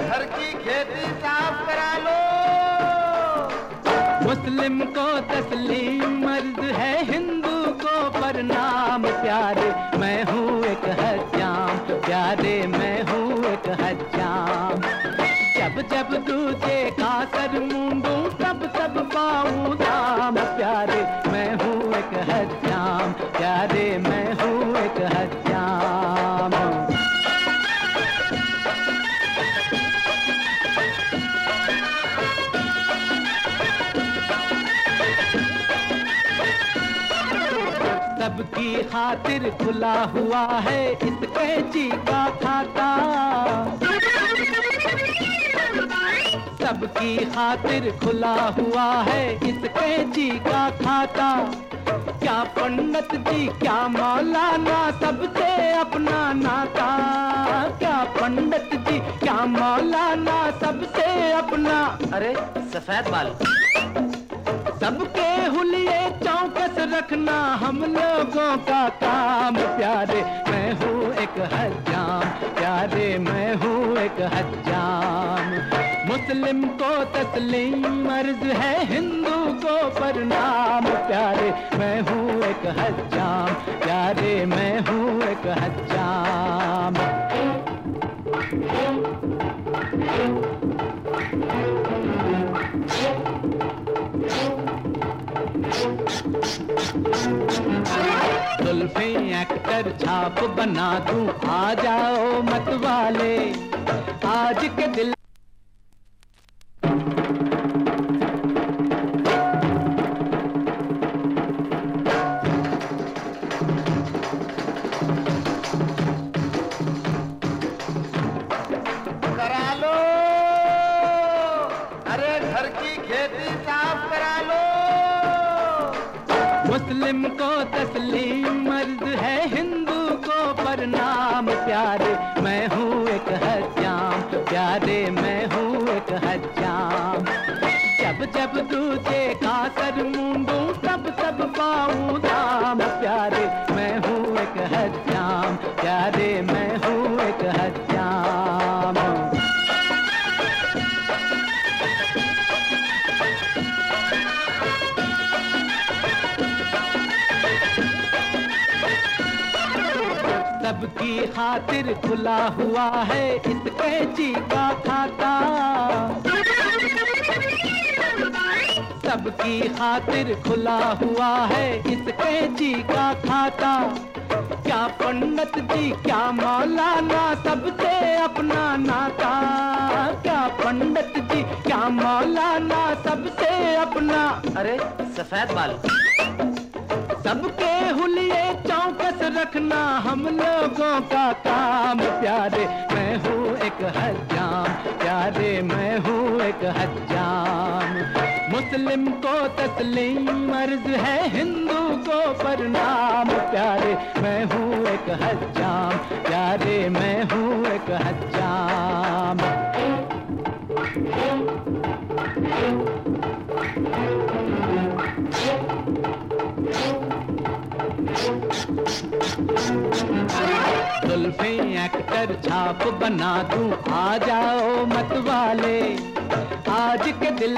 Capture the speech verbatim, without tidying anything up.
घर की खेती साफ करा लो। मुस्लिम को तस्लीम मर्द है, हिंदू को प्रणाम प्यारे, मैं हूँ एक हज्जाम प्यारे, मैं हूँ एक हज्जाम। जब जब तुझे खाकर मूंदूं तब तब पाऊं दाम प्यारे, मैं हूँ एक हज्जाम प्यारे, मैं हूँ एक हज्जाम। सबकी खातिर खुला हुआ है इस कैंची का खाता, सबकी खातिर खुला हुआ है इस कैंची का खाता। क्या पंडित जी क्या मौलाना सबसे अपना नाता, क्या पंडित जी क्या मौलाना सबसे अपना। अरे सफेद बाल सबके हुलिये चौकस रखना हम लोगों का काम प्यारे, मैं हूँ एक हज्जाम प्यारे, मैं हूँ एक हज्जाम। मुस्लिम को तस्लीम मर्ज है, हिंदू को प्रणाम प्यारे, मैं हूँ एक हज्जाम प्यारे, मैं हूँ एक हज्जाम। जुल्फें एक्टर छाप बना दूं, आ जाओ मत वाले आज के दिल। करा लो, अरे घर की खेती साफ करा लो। मुस्लिम को तस्लीम मर्द है, हिंदू को प्रणाम प्यारे, मैं हूँ एक हज्जाम प्यारे, मैं हूँ एक हज्जाम। जब जब तुझे खाकर मूंदूं तब तब पाऊं दाम प्यारे, मैं हूँ एक हज्जाम प्यारे, मैं हूँ एक हज्जाम। सबकी खातिर खुला हुआ है इस कैंची का खाता, सबकी खातिर खुला हुआ है इस कैंची का खाता। क्या पंडित जी क्या मौलाना सबसे अपना नाता, क्या पंडित जी क्या मौलाना सबसे अपना। अरे सफेद बाल सबके हुलिये चौकस रखना हम लोगों का काम प्यारे, मैं हूँ एक हज्जाम प्यारे, मैं हूँ एक हज्जाम। मुस्लिम को तस्लीम मर्ज है, हिंदू को प्रणाम प्यारे, मैं हूँ एक हज्जाम प्यारे, मैं हूँ एक हज्जाम। जुल्फें एक्टर छाप बना दूं, आ जाओ मत वाले आज के दिल